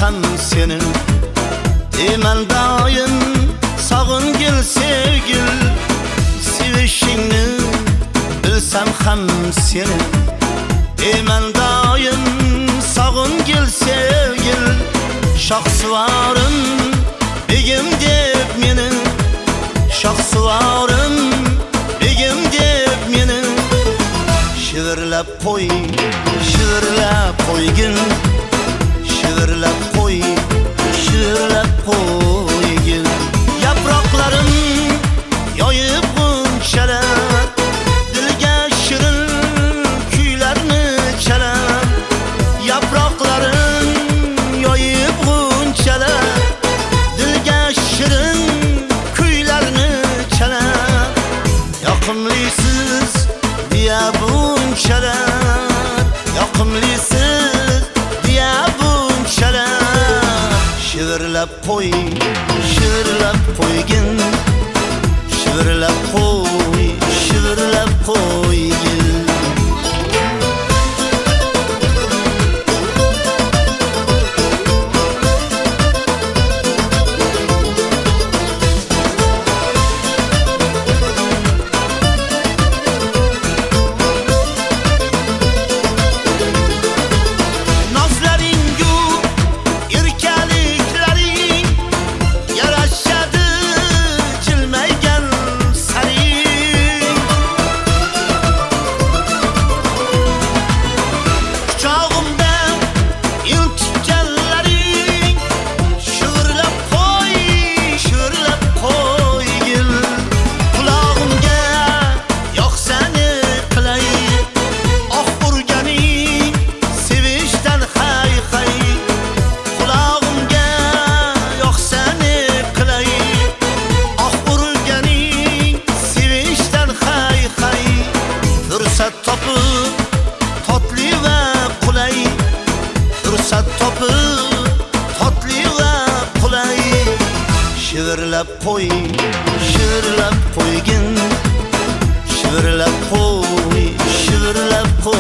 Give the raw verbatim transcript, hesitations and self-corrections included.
ham senin. Eyman doim sog'ingil sevgil, sevishingni bilsam ham senin. Eyman doim sog'ingil sevgil, shohsuvarim begim deb meni, shohsuvarim begim deb meni. Shivirlab qo'y, shivirlab qo'ygin, shivirlab qo'y, shivirlab qo'ygin. Yaproqlarim yoyib g'unchalar, dilga shirin kuylarni chalar. Yaproqlarim yoyib g'unchalar, dilga shirin kuylarni chalar. Yoqimlisiz diya bunchalar, yoqimlisiz diya bunchalar. Shivirlab qo'y, shivirlab qo'ygin, shivirlab qo'y, shivirlab qo'ygin. Fursat topib totli va qulay, fursat topib totli va qulay. Shivirlab qo'y, shivirlab qo'ygin, shivirlab qo'y, shivirlab qo'y.